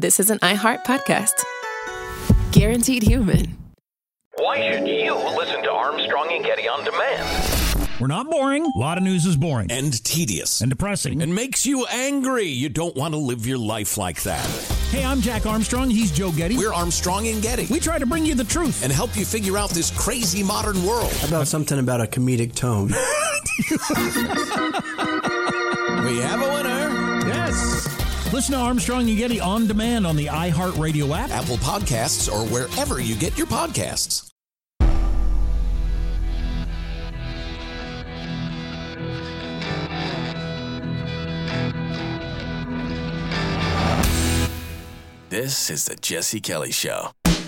this is an iHeart podcast. Guaranteed human. Why should you listen to Armstrong and Getty on demand? We're not boring. A lot of news is boring. And tedious. And depressing. And makes you angry. You don't want to live your life like that. Hey, I'm Jack Armstrong. He's Joe Getty. We're Armstrong and Getty. We try to bring you the truth. And help you figure out this crazy modern world. How about something about a comedic tone? We have a winner. Yes. Listen to Armstrong and Getty on demand on the iHeartRadio app, Apple Podcasts, or wherever you get your podcasts. This is the Jesse Kelly Show.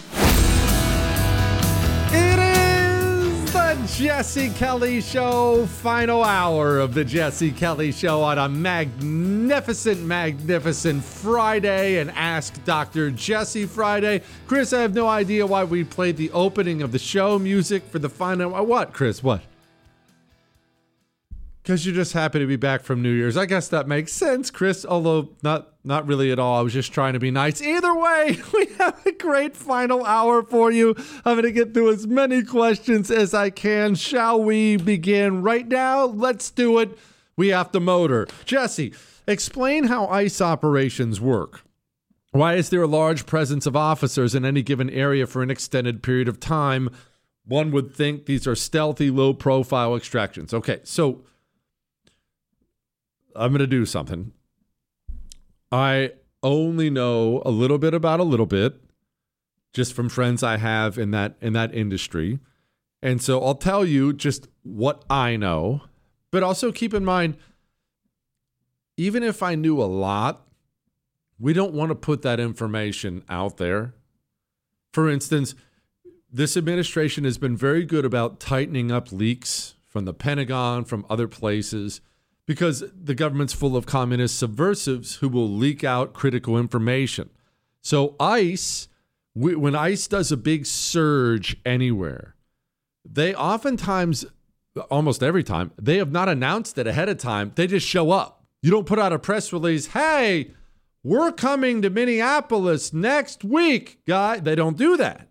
It is the Jesse Kelly Show, final hour of the Jesse Kelly Show on a magnificent Friday, and Ask Dr. Jesse Friday. Chris, I have no idea why we played the opening of the show music for the final. What, Chris? What? Because you're just happy to be back from New Year's. I guess that makes sense, Chris, although not really at all. I was just trying to be nice. Either way, we have a great final hour for you. I'm going to get through as many questions as I can. Shall we begin right now? Let's do it. We have to motor. Jesse, explain how ICE operations work. Why is there a large presence of officers in any given area for an extended period of time? One would think these are stealthy, low-profile extractions. Okay, so I'm going to do something. I only know a little bit about a little bit, just from friends I have in that industry. And so I'll tell you just what I know, but also keep in mind, even if I knew a lot, we don't want to put that information out there. For instance, this administration has been very good about tightening up leaks from the Pentagon, from other places, because the government's full of communist subversives who will leak out critical information. So ICE, when ICE does a big surge anywhere, they oftentimes, almost every time, they have not announced it ahead of time. They just show up. You don't put out a press release, hey, we're coming to Minneapolis next week, guy. They don't do that.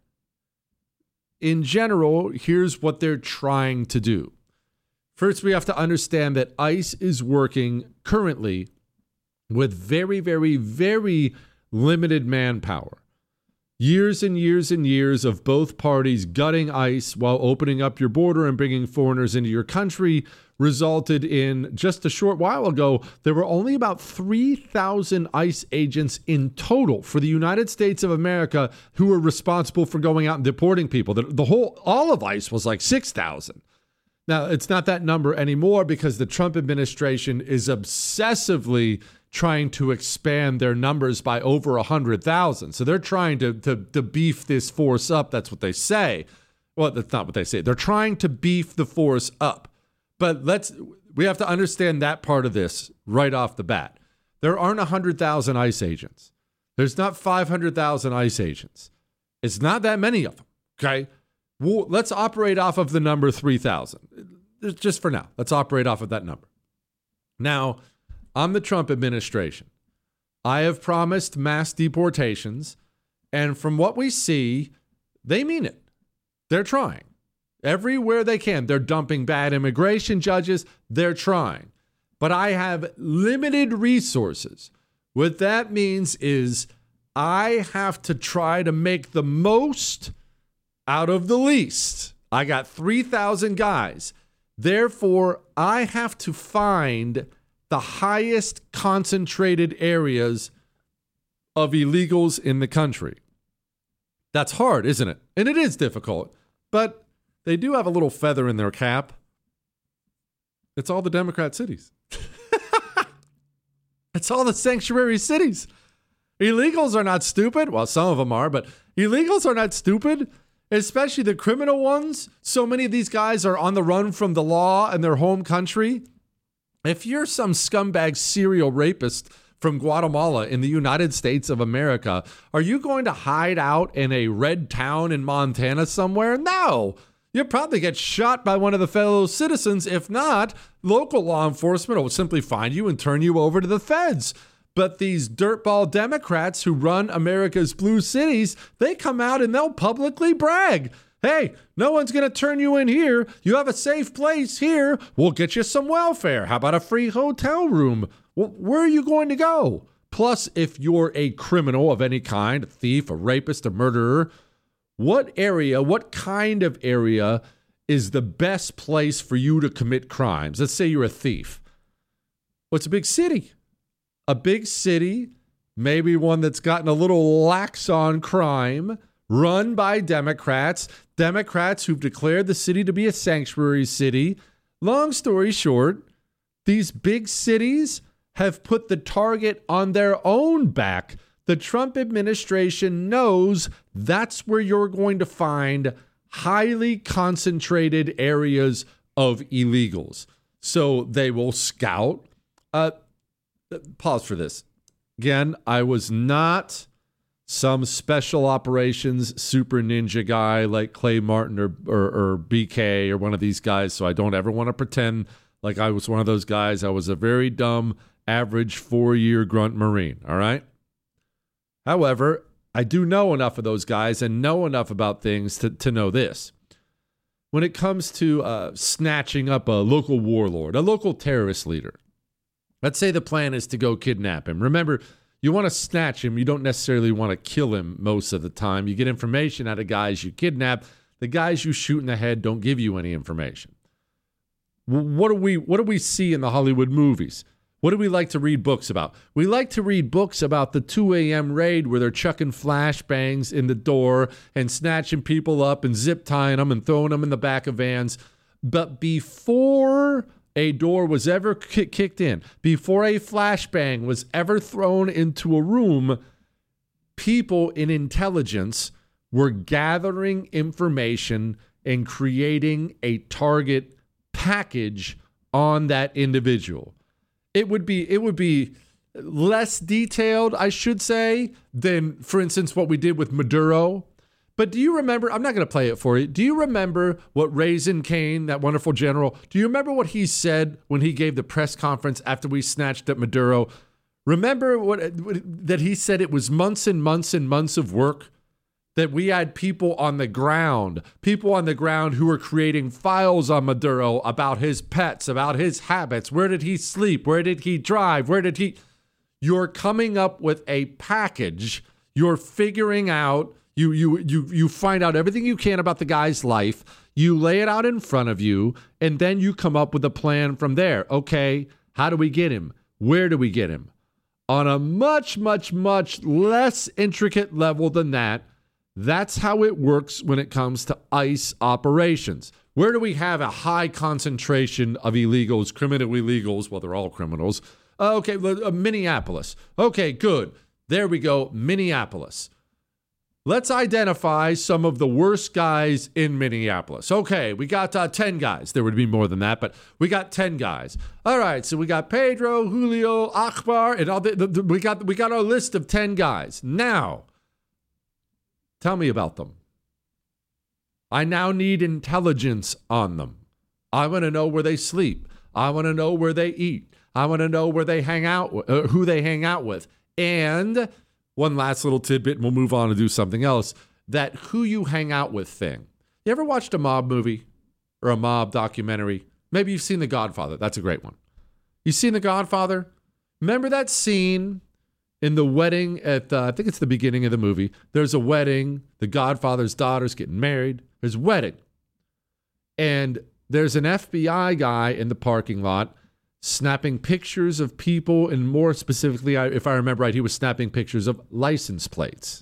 In general, here's what they're trying to do. First, we have to understand that ICE is working currently with very, very, very limited manpower. Years and years and years of both parties gutting ICE while opening up your border and bringing foreigners into your country resulted in, just a short while ago, there were only about 3,000 ICE agents in total for the United States of America who were responsible for going out and deporting people. All of ICE was like 6,000. Now, it's not that number anymore because the Trump administration is obsessively trying to expand their numbers by over 100,000. So they're trying to beef this force up. That's what they say. Well, that's not what they say. They're trying to beef the force up. But we have to understand that part of this right off the bat. There aren't 100,000 ICE agents. There's not 500,000 ICE agents. It's not that many of them, okay? Well, let's operate off of the number 3,000. Just for now, let's operate off of that number. Now, I'm the Trump administration. I have promised mass deportations, and from what we see, they mean it. They're trying. Everywhere they can, they're dumping bad immigration judges. They're trying. But I have limited resources. What that means is I have to try to make the most out of the least. I got 3,000 guys. Therefore, I have to find the highest concentrated areas of illegals in the country. That's hard, isn't it? And it is difficult. But they do have a little feather in their cap. It's all the Democrat cities. It's all the sanctuary cities. Illegals are not stupid. Well, some of them are, but illegals are not stupid. Especially the criminal ones. So many of these guys are on the run from the law in their home country. If you're some scumbag serial rapist from Guatemala in the United States of America, are you going to hide out in a red town in Montana somewhere? No. You'll probably get shot by one of the fellow citizens. If not, local law enforcement will simply find you and turn you over to the feds. But these dirtball Democrats who run America's blue cities, they come out and they'll publicly brag. Hey, no one's going to turn you in here. You have a safe place here. We'll get you some welfare. How about a free hotel room? Well, where are you going to go? Plus, if you're a criminal of any kind, a thief, a rapist, a murderer, what kind of area is the best place for you to commit crimes? Let's say you're a thief. What's a big city? A big city, maybe one that's gotten a little lax on crime, run by Democrats who've declared the city to be a sanctuary city. Long story short, these big cities have put the target on their own back. The Trump administration knows that's where you're going to find highly concentrated areas of illegals. So they will scout. Pause for this. Again, I was not some special operations super ninja guy like Clay Martin or BK or one of these guys, so I don't ever want to pretend like I was one of those guys. I was a very dumb, average 4-year grunt Marine, all right? However, I do know enough of those guys and know enough about things to know this. When it comes to snatching up a local warlord, a local terrorist leader, let's say the plan is to go kidnap him. Remember, you want to snatch him. You don't necessarily want to kill him most of the time. You get information out of guys you kidnap. The guys you shoot in the head don't give you any information. What do we see in the Hollywood movies? What do we like to read books about? We like to read books about the 2 a.m. raid where they're chucking flashbangs in the door and snatching people up and zip tying them and throwing them in the back of vans. But before a door was ever kicked in, before a flashbang was ever thrown into a room, people in intelligence were gathering information and creating a target package on that individual. It would be less detailed, I should say, than, for instance, what we did with Maduro. But do you remember, I'm not going to play it for you, do you remember what Raisin Cain, that wonderful general, do you remember what he said when he gave the press conference after we snatched up Maduro? Remember that he said it was months and months and months of work? That we had people on the ground who were creating files on Maduro about his pets, about his habits. Where did he sleep? Where did he drive? You're coming up with a package. You're figuring out, you find out everything you can about the guy's life. You lay it out in front of you, and then you come up with a plan from there. Okay, how do we get him? Where do we get him? On a much, much, much less intricate level than that, that's how it works when it comes to ICE operations. Where do we have a high concentration of illegals, criminal illegals? Well, they're all criminals. Okay, Minneapolis. Okay, good. There we go, Minneapolis. Let's identify some of the worst guys in Minneapolis. Okay, we got 10 guys. There would be more than that, but we got 10 guys. All right, so we got Pedro, Julio, Akbar, and all we got our list of 10 guys. Now, tell me about them. I now need intelligence on them. I want to know where they sleep. I want to know where they eat. I want to know where they hang out, who they hang out with. And one last little tidbit, and we'll move on and do something else. That who you hang out with thing. You ever watched a mob movie or a mob documentary? Maybe you've seen The Godfather. That's a great one. You've seen The Godfather? Remember that scene in the wedding at, I think it's the beginning of the movie. There's a wedding. The Godfather's daughter's getting married. There's a wedding. And there's an FBI guy in the parking lot snapping pictures of people, and more specifically, if I remember right, he was snapping pictures of license plates.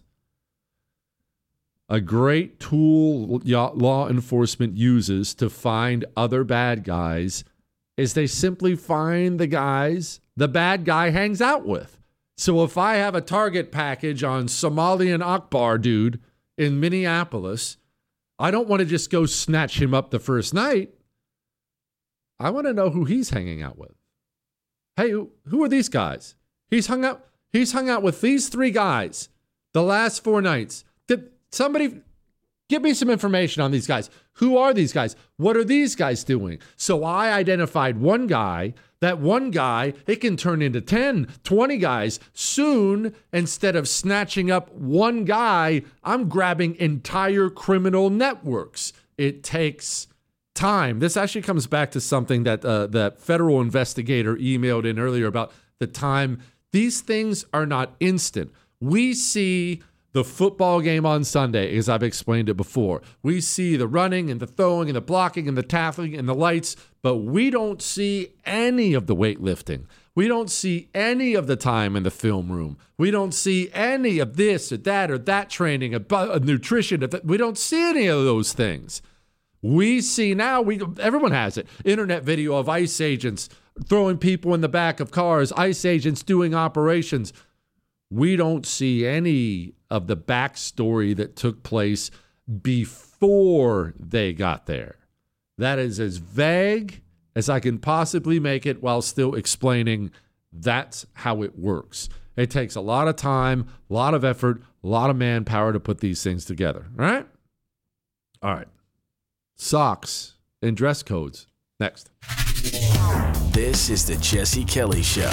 A great tool law enforcement uses to find other bad guys is they simply find the guys the bad guy hangs out with. So if I have a target package on Somalian Akbar dude in Minneapolis, I don't want to just go snatch him up the first night. I want to know who he's hanging out with. Hey, who are these guys? He's hung out with these 3 guys the last 4 nights. Did somebody give me some information on these guys? Who are these guys? What are these guys doing? So I identified one guy That one guy, it can turn into 10, 20 guys. Soon, instead of snatching up one guy, I'm grabbing entire criminal networks. It takes time. This actually comes back to something that that federal investigator emailed in earlier about the time. These things are not instant. We see the football game on Sunday, as I've explained it before. We see the running and the throwing and the blocking and the tackling and the lights, but we don't see any of the weightlifting. We don't see any of the time in the film room. We don't see any of this or that training, nutrition. We don't see any of those things. We see now, everyone has it. Internet video of ICE agents throwing people in the back of cars, ICE agents doing operations. We don't see any of the backstory that took place before they got there. That is as vague as I can possibly make it while still explaining that's how it works. It takes a lot of time, a lot of effort, a lot of manpower to put these things together. All right? All right. Socks and dress codes. Next. This is the Jesse Kelly Show.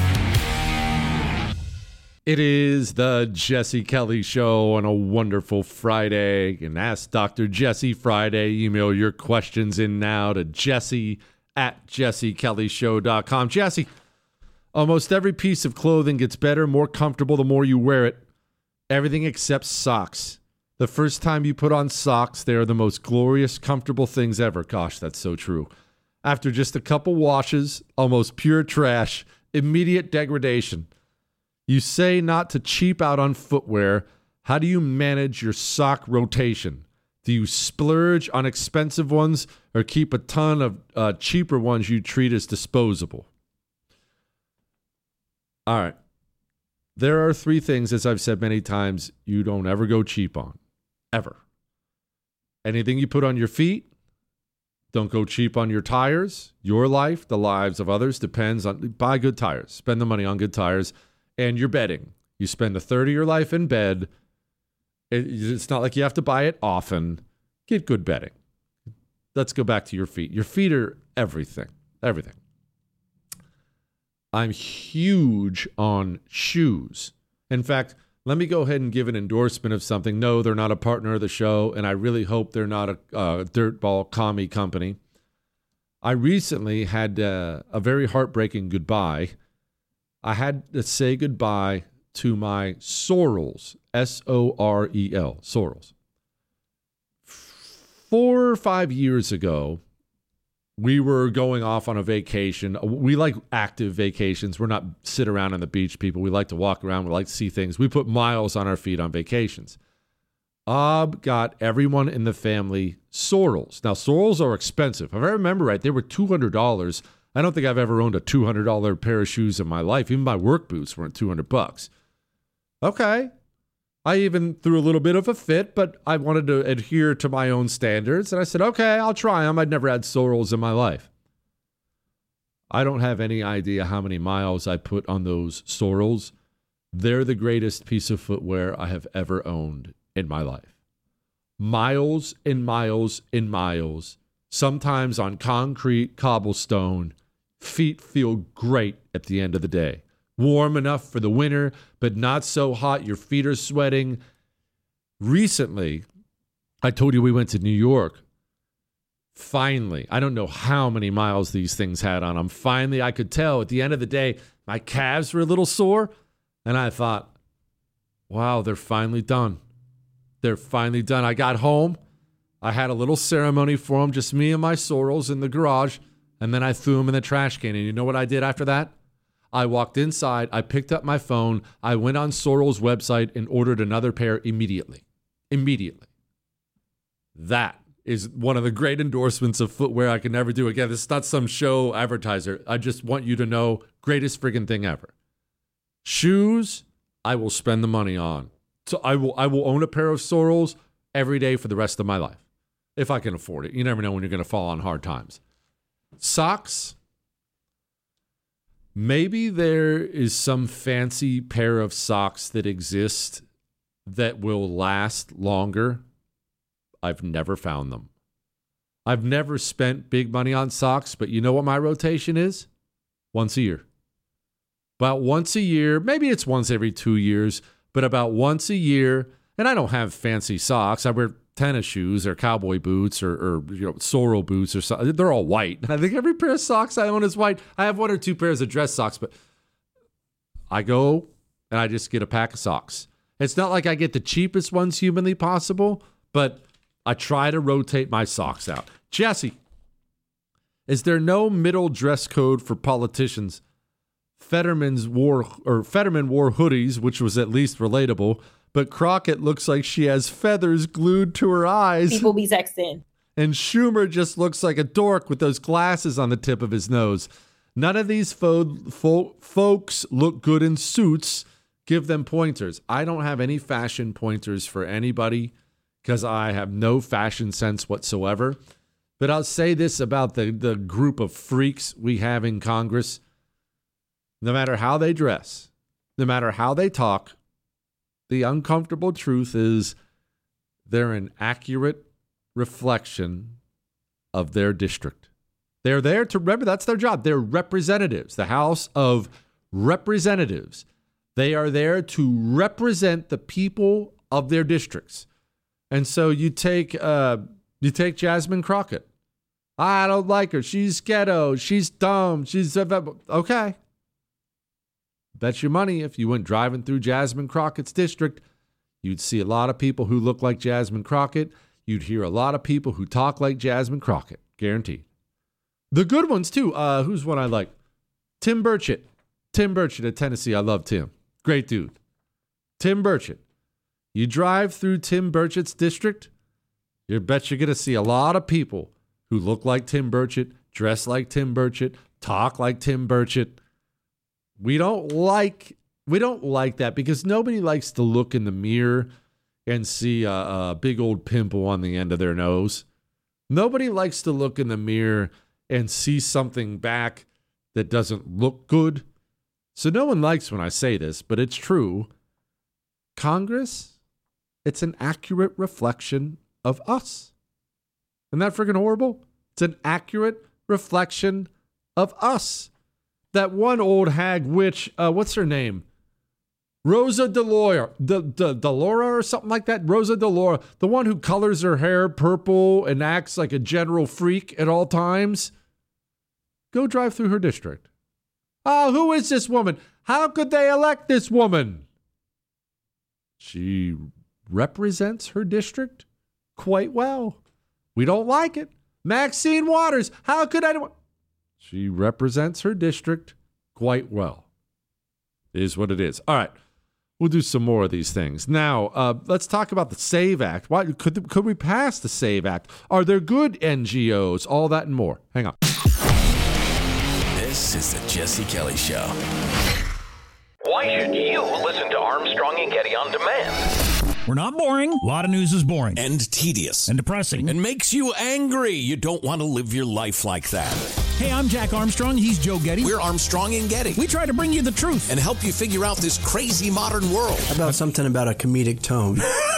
It is the Jesse Kelly Show on a wonderful Friday. And Ask Dr. Jesse Friday. Email your questions in now to jesse@jessekellyshow.com. Jesse, almost every piece of clothing gets better, more comfortable the more you wear it. Everything except socks. The first time you put on socks, they are the most glorious, comfortable things ever. Gosh, that's so true. After just a couple washes, almost pure trash, immediate degradation. You say not to cheap out on footwear. How do you manage your sock rotation? Do you splurge on expensive ones or keep a ton of cheaper ones you treat as disposable? All right. There are three things, as I've said many times, you don't ever go cheap on. Ever. Anything you put on your feet, don't go cheap on your tires. Your life, the lives of others, depends on, buy good tires. Spend the money on good tires. And your bedding. You spend a third of your life in bed. It's not like you have to buy it often. Get good bedding. Let's go back to your feet. Your feet are everything. Everything. I'm huge on shoes. In fact, let me go ahead and give an endorsement of something. No, they're not a partner of the show, and I really hope they're not a dirtball commie company. I recently had a very heartbreaking goodbye. I had to say goodbye to my Sorels, S-O-R-E-L, Sorels. 4 or 5 years ago, we were going off on a vacation. We like active vacations. We're not sit around on the beach people. We like to walk around. We like to see things. We put miles on our feet on vacations. Ob got everyone in the family Sorels. Now, Sorels are expensive. If I remember right, they were $200. I don't think I've ever owned a $200 pair of shoes in my life. Even my work boots weren't $200. Okay. I even threw a little bit of a fit, but I wanted to adhere to my own standards. And I said, okay, I'll try them. I'd never had Sorels in my life. I don't have any idea how many miles I put on those Sorels. They're the greatest piece of footwear I have ever owned in my life. Miles and miles and miles, sometimes on concrete, cobblestone. Feet feel great at the end of the day. Warm enough for the winter, but not so hot your feet are sweating. Recently, I told you we went to New York. Finally, I don't know how many miles these things had on them. Finally, I could tell at the end of the day, my calves were a little sore. And I thought, wow, they're finally done. They're finally done. I got home. I had a little ceremony for them, just me and my Sorels in the garage. And then I threw them in the trash can. And you know what I did after that? I walked inside. I picked up my phone. I went on Sorels' website and ordered another pair immediately. Immediately. That is one of the great endorsements of footwear I can never do. Again, this is not some show advertiser. I just want you to know, greatest friggin' thing ever. Shoes, I will spend the money on. So I will own a pair of Sorels every day for the rest of my life, if I can afford it. You never know when you're going to fall on hard times. Socks, maybe there is some fancy pair of socks that exist that will last longer. I've never found them. I've never spent big money on socks, but you know what my rotation is? once a year. About once a year, maybe it's once every 2 years, but about once a year. And I don't have fancy socks. I wear tennis shoes or cowboy boots or Sorrel boots or something. They're all white. I think every pair of socks I own is white. I have 1 or 2 pairs of dress socks, but I go and I just get a pack of socks. It's not like I get the cheapest ones humanly possible, but I try to rotate my socks out. Jesse, is there no middle dress code for politicians? Fetterman wore hoodies, which was at least relatable, but Crockett looks like she has feathers glued to her eyes. People be texting. And Schumer just looks like a dork with those glasses on the tip of his nose. None of these folks look good in suits. Give them pointers. I don't have any fashion pointers for anybody because I have no fashion sense whatsoever. But I'll say this about the group of freaks we have in Congress. No matter how they dress, no matter how they talk, the uncomfortable truth is they're an accurate reflection of their district. They're there to remember, that's their job. They're representatives, the House of Representatives. They are there to represent the people of their districts. And so you take Jasmine Crockett. I don't like her. She's ghetto. She's dumb. She's okay. Bet your money if you went driving through Jasmine Crockett's district, you'd see a lot of people who look like Jasmine Crockett. You'd hear a lot of people who talk like Jasmine Crockett. Guaranteed. The good ones, too. Who's one I like? Tim Burchett. Tim Burchett of Tennessee. I love Tim. Great dude. Tim Burchett. You drive through Tim Burchett's district, you bet you're going to see a lot of people who look like Tim Burchett, dress like Tim Burchett, talk like Tim Burchett. We don't like that because nobody likes to look in the mirror and see a big old pimple on the end of their nose. Nobody likes to look in the mirror and see something back that doesn't look good. So no one likes when I say this, but it's true. Congress, it's an accurate reflection of us. Isn't that freaking horrible? It's an accurate reflection of us. That one old hag witch, what's her name? Rosa DeLauro, DeLauro or something like that. Rosa DeLauro, the one who colors her hair purple and acts like a general freak at all times. Go drive through her district. Oh, who is this woman? How could they elect this woman? She represents her district quite well. We don't like it. Maxine Waters, how could anyone? She represents her district quite well. It is what it is. All right. We'll do some more of these things. Now, let's talk about the SAVE Act. Why could we pass the SAVE Act? Are there good NGOs? All that and more. Hang on. This is the Jesse Kelly Show. Why should you listen to Armstrong and Getty on demand? We're not boring. A lot of news is boring. And tedious. And depressing. And makes you angry. You don't want to live your life like that. Hey, I'm Jack Armstrong. He's Joe Getty. We're Armstrong and Getty. We try to bring you the truth. And help you figure out this crazy modern world. How about something about a comedic tone?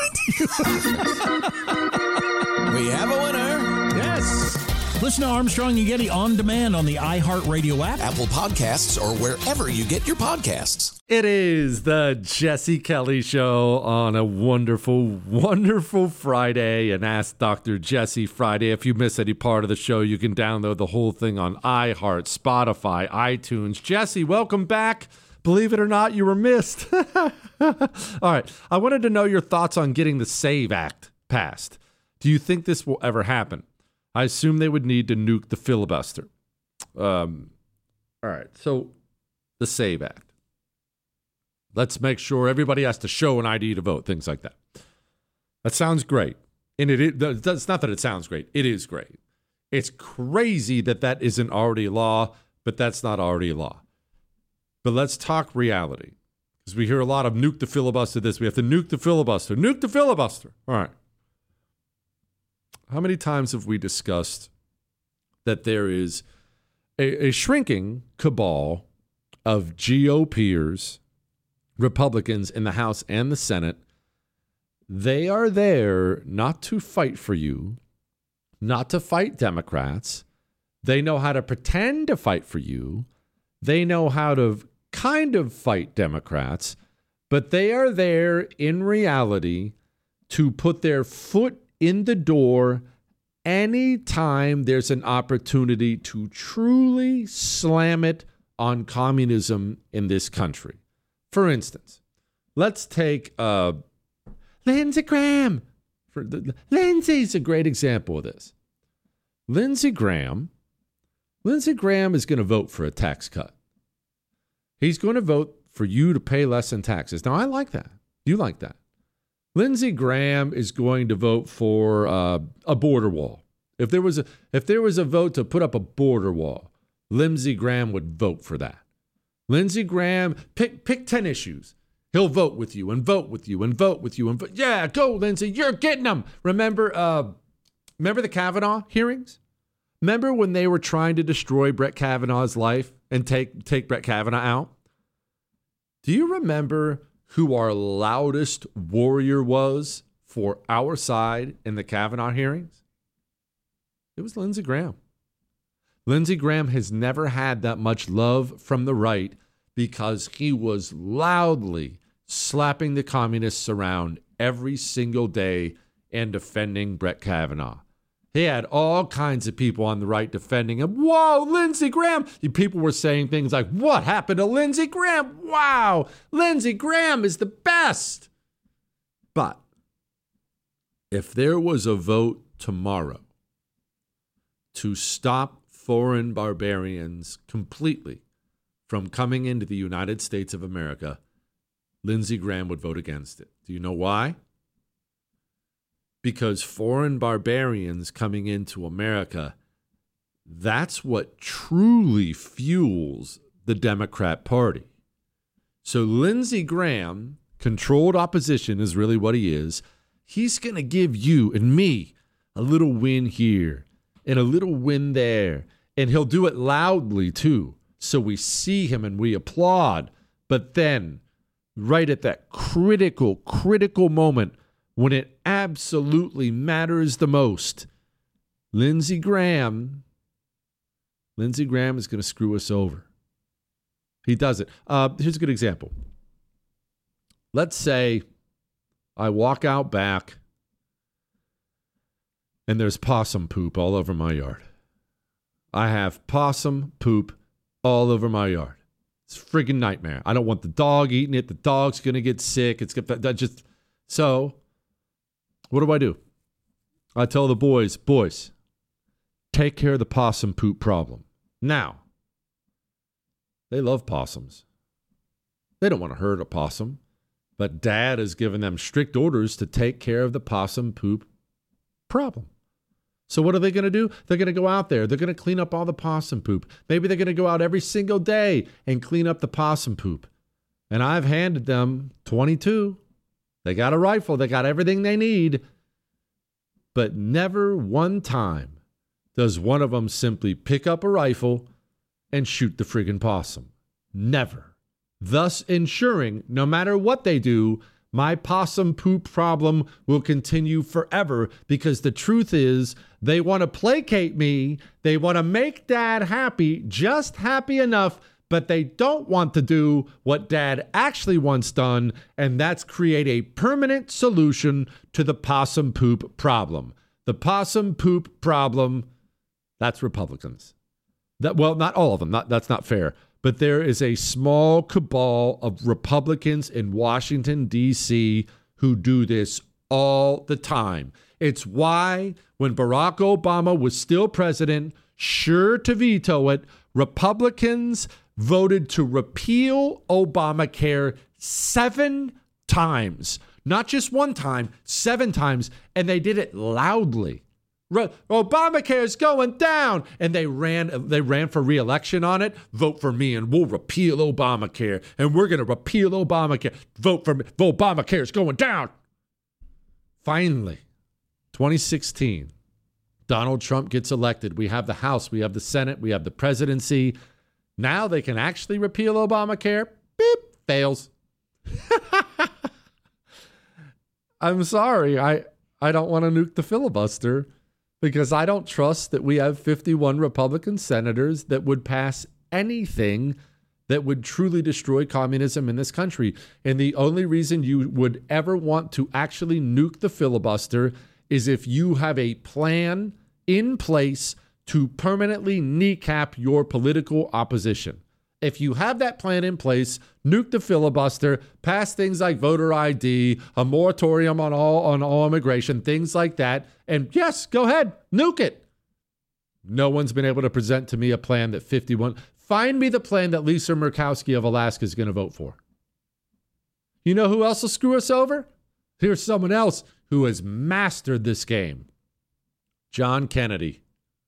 We have a winner. Yes. Listen to Armstrong and Getty on demand on the iHeartRadio app, Apple Podcasts, or wherever you get your podcasts. It is the Jesse Kelly Show on a wonderful, wonderful Friday, and Ask Dr. Jesse Friday. If you miss any part of the show, you can download the whole thing on iHeart, Spotify, iTunes. Jesse, welcome back. Believe it or not, you were missed. All right. I wanted to know your thoughts on getting the SAVE Act passed. Do you think this will ever happen? I assume they would need to nuke the filibuster. All right. So the SAVE Act. Let's make sure everybody has to show an ID to vote, things like that. That sounds great. And it's not that it sounds great. It is great. It's crazy that that isn't already law, but that's not already law. But let's talk reality. Because we hear a lot of nuke the filibuster this. We have to nuke the filibuster. Nuke the filibuster. All right. How many times have we discussed that there is a shrinking cabal of GOPers, Republicans in the House and the Senate? They are there not to fight for you, not to fight Democrats. They know how to pretend to fight for you. They know how to kind of fight Democrats, but they are there in reality to put their foot in the door anytime there's an opportunity to truly slam it on communism in this country. For instance, let's take Lindsey Graham. Lindsey's a great example of this. Lindsey Graham is going to vote for a tax cut. He's going to vote for you to pay less in taxes. Now, I like that. You like that. Lindsey Graham is going to vote for a border wall. If there was a vote to put up a border wall, Lindsey Graham would vote for that. Lindsey Graham, pick 10 issues. He'll vote with you and vote with you and vote with you and vote. Yeah, go, Lindsey. You're getting them. Remember the Kavanaugh hearings? Remember when they were trying to destroy Brett Kavanaugh's life and take Brett Kavanaugh out? Do you remember who our loudest warrior was for our side in the Kavanaugh hearings? It was Lindsey Graham. Lindsey Graham has never had that much love from the right because he was loudly slapping the communists around every single day and defending Brett Kavanaugh. He had all kinds of people on the right defending him. Whoa, Lindsey Graham. People were saying things like, what happened to Lindsey Graham? Wow, Lindsey Graham is the best. But if there was a vote tomorrow to stop foreign barbarians completely from coming into the United States of America, Lindsey Graham would vote against it. Do you know why? Because foreign barbarians coming into America, that's what truly fuels the Democrat Party. So Lindsey Graham, controlled opposition is really what he is. He's going to give you and me a little win here and a little win there. And he'll do it loudly too. So we see him and we applaud. But then, right at that critical moment, when it absolutely matters the most, Lindsey Graham is going to screw us over. He does it. Here's a good example. Let's say I walk out back and there's possum poop all over my yard. I have possum poop all over my yard. It's a friggin' nightmare. I don't want the dog eating it. The dog's going to get sick. So what do? I tell the boys, take care of the possum poop problem. Now, they love possums. They don't want to hurt a possum, but Dad has given them strict orders to take care of the possum poop problem. So what are they going to do? They're going to go out there. They're going to clean up all the possum poop. Maybe they're going to go out every single day and clean up the possum poop. And I've handed them 22. They got a rifle. They got everything they need. But never one time does one of them simply pick up a rifle and shoot the friggin' possum. Never. Thus ensuring, no matter what they do, my possum poop problem will continue forever, because the truth is they want to placate me. They want to make Dad happy, just happy enough, but they don't want to do what Dad actually wants done, and that's create a permanent solution to the possum poop problem. The possum poop problem, that's Republicans. Well, not all of them. That's not fair. But there is a small cabal of Republicans in Washington, D.C. who do this all the time. It's why when Barack Obama was still president, sure to veto it, Republicans voted to repeal Obamacare 7 times. Not just one time, 7 times. And they did it loudly. Obamacare is going down, and they ran for re-election on it. Vote for me and we'll repeal Obamacare, and we're going to repeal Obamacare. Vote for me. Obamacare is going down. Finally, 2016, Donald Trump gets elected. We have the House, we have the Senate, we have the presidency. Now they can actually repeal Obamacare. Beep, fails. I'm sorry. I don't want to nuke the filibuster, because I don't trust that we have 51 Republican senators that would pass anything that would truly destroy communism in this country. And the only reason you would ever want to actually nuke the filibuster is if you have a plan in place to permanently kneecap your political opposition. If you have that plan in place, nuke the filibuster, pass things like voter ID, a moratorium on all immigration, things like that, and yes, go ahead, nuke it. No one's been able to present to me a plan that 51... Find me the plan that Lisa Murkowski of Alaska is going to vote for. You know who else will screw us over? Here's someone else who has mastered this game. John Kennedy,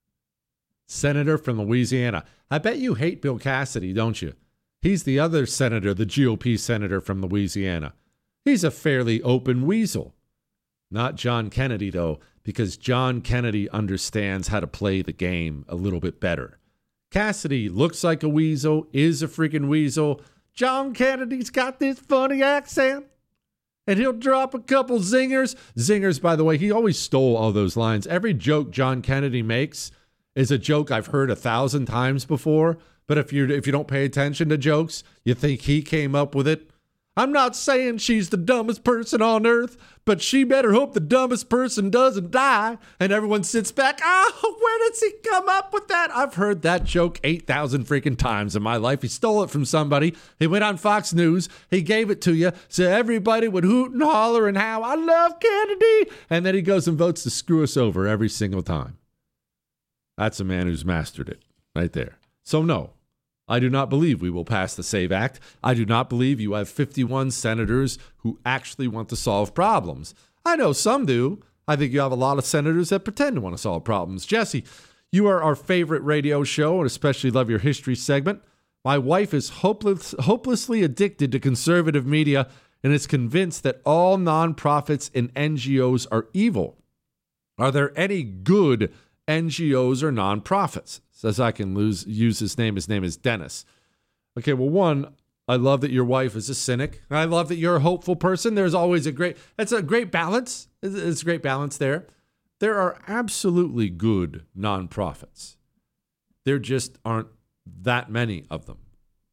senator from Louisiana. I bet you hate Bill Cassidy, don't you? He's the other senator, the GOP senator from Louisiana. He's a fairly open weasel. Not John Kennedy, though, because John Kennedy understands how to play the game a little bit better. Cassidy looks like a weasel, is a freaking weasel. John Kennedy's got this funny accent, and he'll drop a couple zingers. Zingers, by the way, he always stole all those lines. Every joke John Kennedy makes is a joke I've heard 1,000 times before, but if you don't pay attention to jokes, you think he came up with it. I'm not saying she's the dumbest person on earth, but she better hope the dumbest person doesn't die. And everyone sits back. Oh, where does he come up with that? I've heard that joke 8,000 freaking times in my life. He stole it from somebody. He went on Fox News. He gave it to you so everybody would hoot and holler and howl, I love Kennedy. And then he goes and votes to screw us over every single time. That's a man who's mastered it right there. So no. I do not believe we will pass the SAVE Act. I do not believe you have 51 senators who actually want to solve problems. I know some do. I think you have a lot of senators that pretend to want to solve problems. Jesse, you are our favorite radio show, and especially love your history segment. My wife is hopelessly addicted to conservative media and is convinced that all nonprofits and NGOs are evil. Are there any good NGOs or nonprofits? Says I can use his name. His name is Dennis. Okay, well, one, I love that your wife is a cynic. I love that you're a hopeful person. There's always that's a great balance. It's a great balance there. There are absolutely good nonprofits. There just aren't that many of them.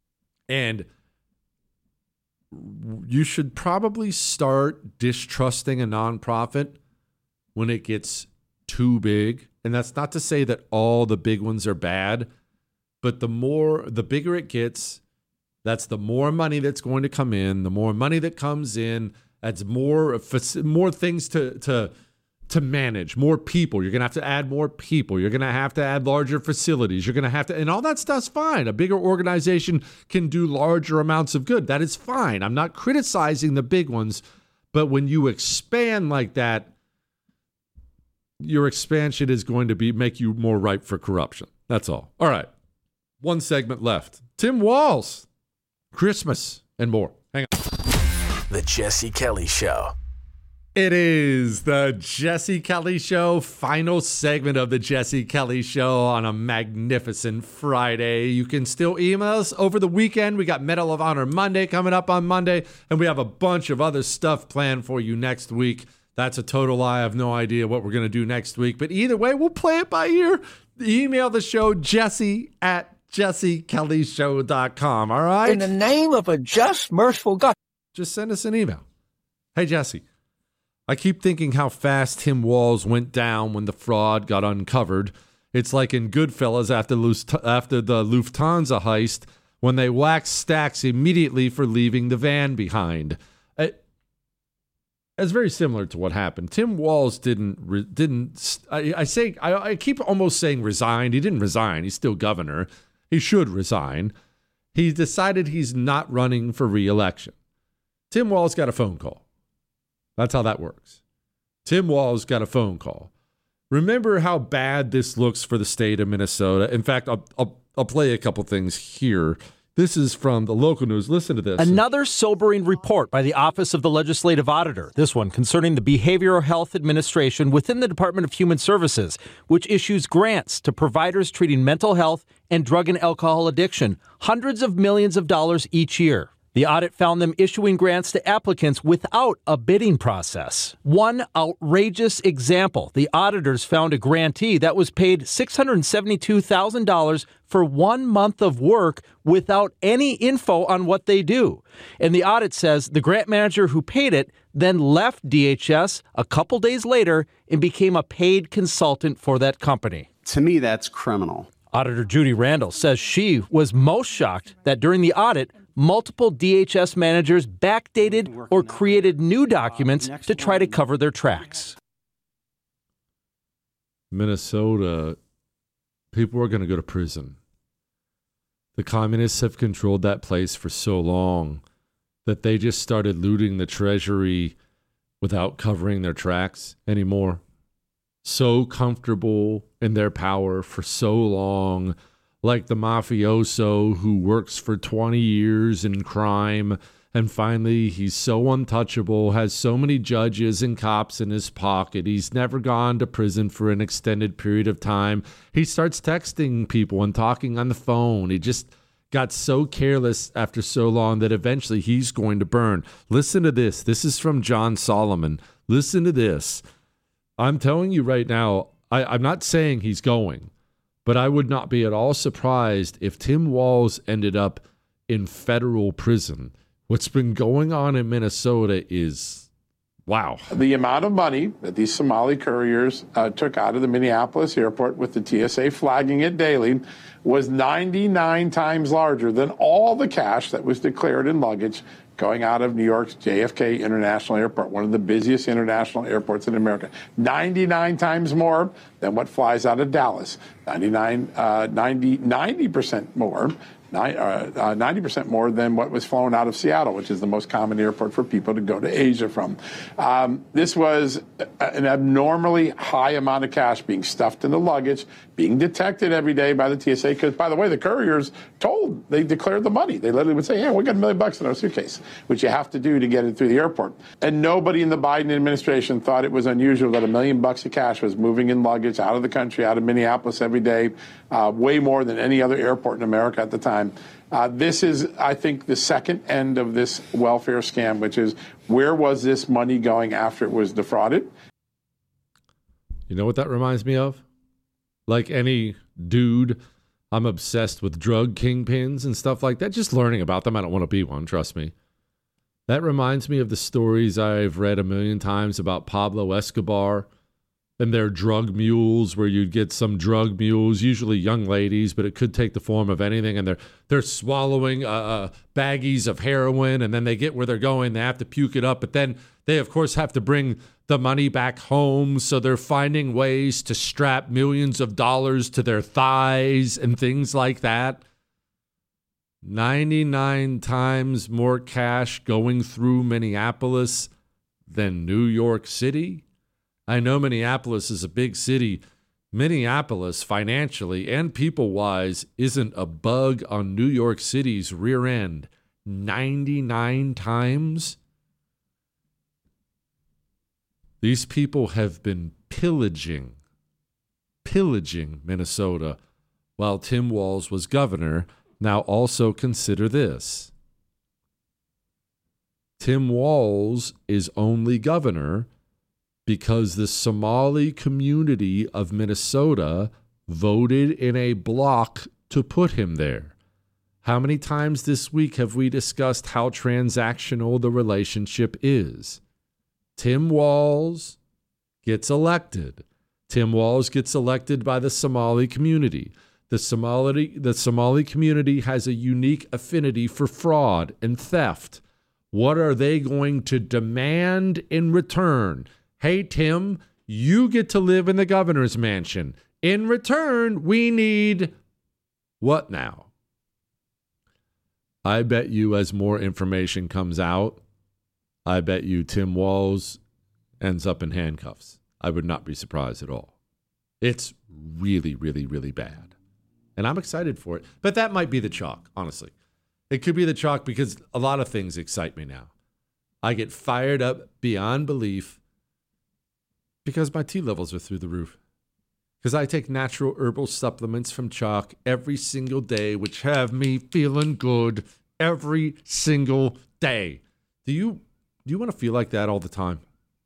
And you should probably start distrusting a nonprofit when it gets too big. And that's not to say that all the big ones are bad, but the bigger it gets, that's the more money that's going to come in. The more money that comes in, that's more things to manage, more people. You're going to have to add more people. You're going to have to add larger facilities. You're going to have to, and all that stuff's fine. A bigger organization can do larger amounts of good. That is fine. I'm not criticizing the big ones, but when you expand like that, your expansion is going to make you more ripe for corruption. That's all. All right. One segment left. Tim Walz, Christmas, and more. Hang on. The Jesse Kelly Show. It is the Jesse Kelly Show, final segment of the Jesse Kelly Show on a magnificent Friday. You can still email us over the weekend. We got Medal of Honor Monday coming up on Monday, and we have a bunch of other stuff planned for you next week. That's a total lie. I have no idea what we're going to do next week. But either way, we'll play it by ear. Email the show, jesse@jessekellyshow.com. All right? In the name of a just, merciful God. Just send us an email. Hey, Jesse, I keep thinking how fast Tim Walz went down when the fraud got uncovered. It's like in Goodfellas after the Lufthansa heist when they waxed Stacks immediately for leaving the van behind. It's very similar to what happened. Tim Walz I keep almost saying resigned. He didn't resign. He's still governor. He should resign. He decided he's not running for re-election. Tim Walz got a phone call. That's how that works. Tim Walz got a phone call. Remember how bad this looks for the state of Minnesota. In fact, I'll play a couple things here. This is from the local news. Listen to this. Another sobering report by the Office of the Legislative Auditor, this one concerning the Behavioral Health Administration within the Department of Human Services, which issues grants to providers treating mental health and drug and alcohol addiction, hundreds of millions of dollars each year. The audit found them issuing grants to applicants without a bidding process. One outrageous example, the auditors found a grantee that was paid $672,000 for 1 month of work without any info on what they do. And the audit says the grant manager who paid it then left DHS a couple days later and became a paid consultant for that company. To me, that's criminal. Auditor Judy Randall says she was most shocked that during the audit, multiple DHS managers backdated or created new documents to try to cover their tracks. Minnesota, people are going to go to prison. The communists have controlled that place for so long that they just started looting the treasury without covering their tracks anymore. So comfortable in their power for so long, like the mafioso who works for 20 years in crime, and finally he's so untouchable, has so many judges and cops in his pocket, he's never gone to prison for an extended period of time. He starts texting people and talking on the phone. He just got so careless after so long that eventually he's going to burn. Listen to this. This is from John Solomon. Listen to this. I'm telling you right now, I'm not saying he's going, but I would not be at all surprised if Tim Walz ended up in federal prison. What's been going on in Minnesota is, wow. The amount of money that these Somali couriers took out of the Minneapolis airport with the TSA flagging it daily was 99 times larger than all the cash that was declared in luggage going out of New York's JFK International Airport, one of the busiest international airports in America. 99 times more than what flies out of Dallas. 90% more. 90% more than what was flown out of Seattle, which is the most common airport for people to go to Asia from. This was an abnormally high amount of cash being stuffed in the luggage, being detected every day by the TSA. Because, by the way, the couriers they declared the money. They literally would say, "Yeah, we got $1 million in our suitcase," which you have to do to get it through the airport. And nobody in the Biden administration thought it was unusual that $1 million of cash was moving in luggage out of the country, out of Minneapolis every day, way more than any other airport in America at the time. This is, I think, the second end of this welfare scam, which is where was this money going after it was defrauded? You know what that reminds me of? Like any dude, I'm obsessed with drug kingpins and stuff like that. Just learning about them. I don't want to be one, trust me. That reminds me of the stories I've read a million times about Pablo Escobar and their drug mules, where you'd get some drug mules, usually young ladies, but it could take the form of anything, and they're swallowing baggies of heroin, and then they get where they're going, they have to puke it up, but then they, of course, have to bring the money back home, so they're finding ways to strap millions of dollars to their thighs and things like that. 99 times more cash going through Minneapolis than New York City? I know Minneapolis is a big city. Minneapolis, financially and people-wise, isn't a bug on New York City's rear end. 99 times? These people have been pillaging Minnesota while Tim Walz was governor. Now also consider this. Tim Walz is only governor because the Somali community of Minnesota voted in a block to put him there. How many times this week have we discussed how transactional the relationship is? Tim Walz gets elected. Tim Walz gets elected by the Somali community. The Somali community has a unique affinity for fraud and theft. What are they going to demand in return? Hey, Tim, you get to live in the governor's mansion. In return, we need what now? I bet you as more information comes out, I bet you Tim Walz ends up in handcuffs. I would not be surprised at all. It's really, really, really bad. And I'm excited for it. But that might be the chalk, honestly. It could be the chalk because a lot of things excite me now. I get fired up beyond belief because my T levels are through the roof. Because I take natural herbal supplements from Chalk every single day, which have me feeling good every single day. Do you want to feel like that all the time?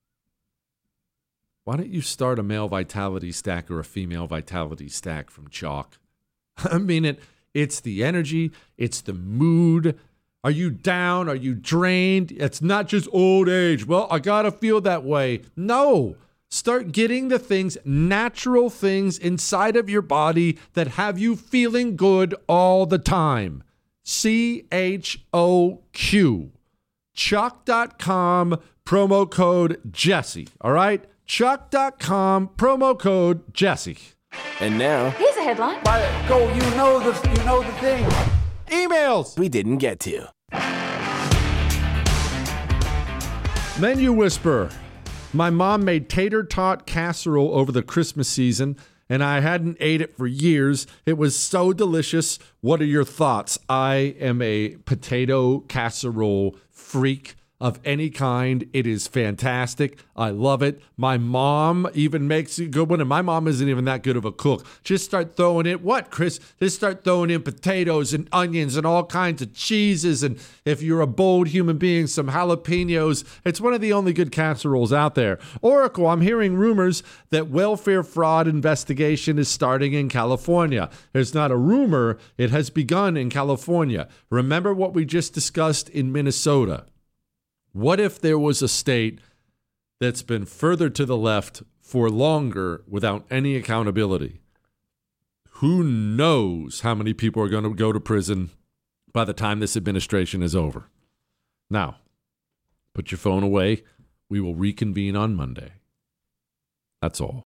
Why don't you start a male vitality stack or a female vitality stack from Chalk? I mean, it's the energy, it's the mood. Are you down? Are you drained? It's not just old age. Well, I got to feel that way. No. Start getting the things, natural things inside of your body that have you feeling good all the time. CHOQ. Chalk.com, promo code Jesse. All right? Chalk.com, promo code Jesse. And now, Here's a headline. Go, you know the thing. Emails we didn't get to. Menu Whisper. My mom made tater tot casserole over the Christmas season, and I hadn't ate it for years. It was so delicious. What are your thoughts? I am a potato casserole freak of any kind. It is fantastic. I love it. My mom even makes a good one, and my mom isn't even that good of a cook. Just start throwing in, what, Chris? Just start throwing in potatoes and onions and all kinds of cheeses, and if you're a bold human being, some jalapenos. It's one of the only good casseroles out there. Oracle, I'm hearing rumors that welfare fraud investigation is starting in California. There's not a rumor. It has begun in California. Remember what we just discussed in Minnesota. What if there was a state that's been further to the left for longer without any accountability? Who knows how many people are going to go to prison by the time this administration is over? Now, put your phone away. We will reconvene on Monday. That's all.